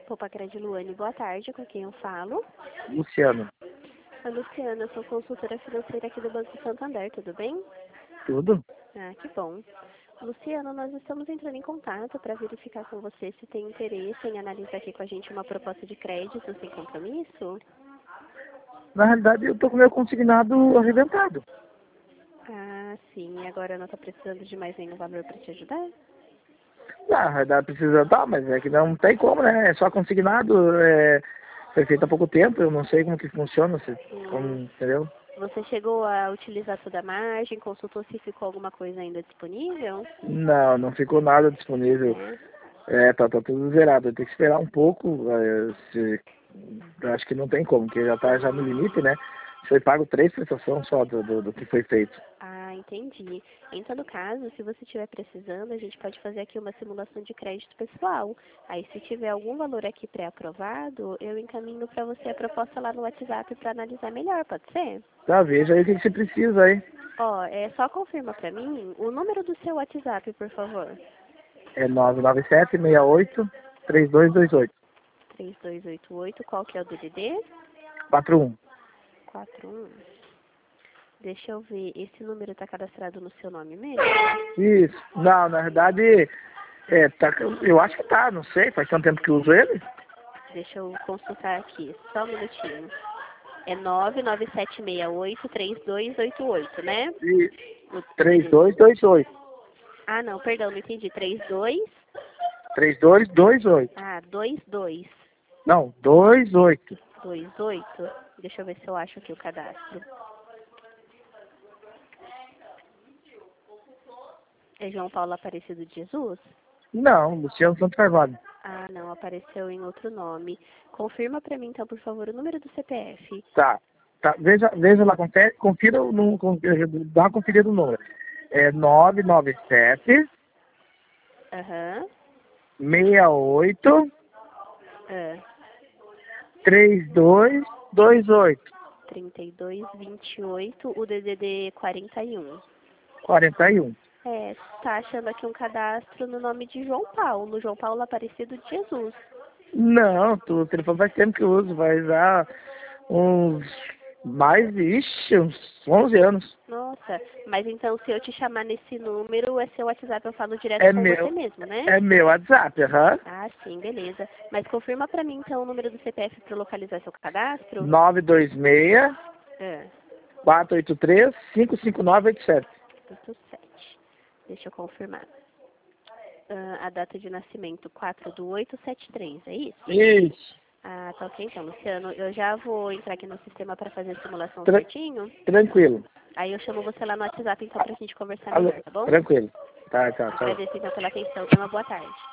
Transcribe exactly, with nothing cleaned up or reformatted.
Poupa Crédito Luane, boa tarde, com quem eu falo? Luciano. A Luciana, eu sou consultora financeira aqui do Banco Santander, tudo bem? Tudo? Ah, que bom. Luciano, nós estamos entrando em contato para verificar com você se tem interesse em analisar aqui com a gente uma proposta de crédito sem compromisso. Na realidade, eu tô com o meu consignado arrebentado. Ah, sim. E agora não está precisando de mais nenhum valor para te ajudar? Na realidade, precisa dar, mas é que não tem como, né? É só consignado, é... foi feito há pouco tempo, eu não sei como que funciona, se... como, entendeu? Você chegou a utilizar toda a margem, consultou se ficou alguma coisa ainda disponível? Não, não ficou nada disponível. É. É, tá, tá tudo zerado. Tem que esperar um pouco. É, se... Acho que não tem como, porque já tá já no limite, né? Foi pago três prestações só do, do, do que foi feito. Ah, entendi. Em todo caso, se você estiver precisando, a gente pode fazer aqui uma simulação de crédito pessoal. Aí, se tiver algum valor aqui pré-aprovado, eu encaminho para você a proposta lá no WhatsApp para analisar melhor, pode ser? Tá, veja aí o que, que você precisa aí. Ó, é só confirma para mim o número do seu WhatsApp, por favor. É nove nove sete, seis oito, três dois dois oito. três dois oito oito, qual que é o D D D? quatro um. quatro um. Deixa eu ver, esse número está cadastrado no seu nome mesmo? Isso. Não, na verdade, é, tá, eu acho que tá, não sei, faz tanto tempo que eu uso ele. Deixa eu consultar aqui, só um minutinho. É nove nove sete seis oito, três dois oito oito, né? E O três D D D. dois dois oito. Ah, não, perdão, não entendi. trinta e dois? três dois dois oito. Ah, vinte e dois. Não, dois oito. vinte e oito. Deixa eu ver se eu acho aqui o cadastro. É João Paulo Aparecido de Jesus? Não, Luciano Santos Carvalho. Ah, não, apareceu em outro nome. Confirma pra mim, então, por favor, o número do C P F. Tá. Tá, veja, veja lá, confere, confira o número, dá uma conferida no número. É nove nove sete, Aham. seis oito, Ah, três dois dois oito. trinta e dois, vinte e oito, o D D D quarenta e um. quarenta e um. É, tá achando aqui um cadastro no nome de João Paulo, João Paulo Aparecido de Jesus. Não, tu- o telefone faz tempo que eu uso, vai dar uns mais, ixi, uns onze anos. Nossa, mas então se eu te chamar nesse número, é seu WhatsApp, eu falo direto É com você meu, mesmo, né? é meu WhatsApp, aham. Ah, sim, beleza. Mas confirma pra mim então o número do C P F para localizar seu cadastro? nove dois seis, É, quatro oito três, cinco cinco nove oito sete. oito sete. Deixa eu confirmar. Ah, a data de nascimento quatro do oito setenta e três, é isso? Isso. Ah, tá ok então, Luciano. Eu já vou entrar aqui no sistema para fazer a simulação Tra certinho. tranquilo. Aí eu chamo você lá no WhatsApp então pra gente conversar Alô, melhor, tá bom? tranquilo. Tá, tá, tchau. Agradeço então pela atenção. Tenha uma boa tarde.